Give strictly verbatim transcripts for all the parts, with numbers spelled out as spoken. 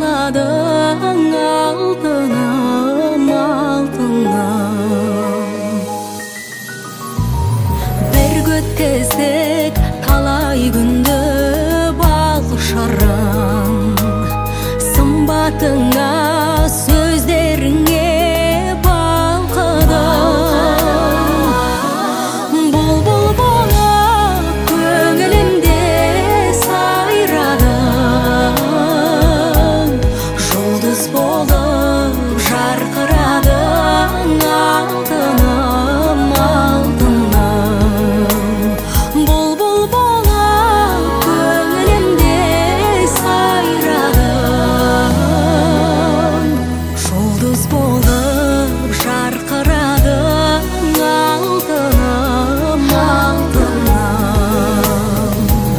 қаладың алтыным, алтыным. Бір өткіздік талай күнді бал шырын, сымбатыңа сөздеріңе балқыдым. Бұлбұл болып көңілімде сайрадың, жұлдыз болып жарқырадың, алтыным, алтыным. Бұлбұл болып көңілімде сайрадың, жұлдыз болып жарқырадың, алтыным, алтыным.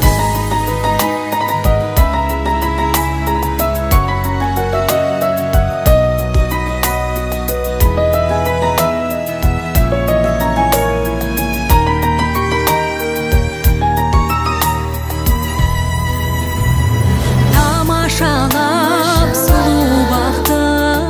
Тамашалап сұлу бақты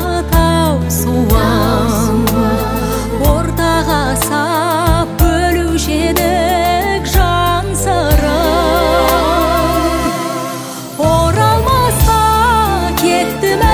таусуын, ортаға сап бөлуші едік жан сырын. Оралмасқа кеттім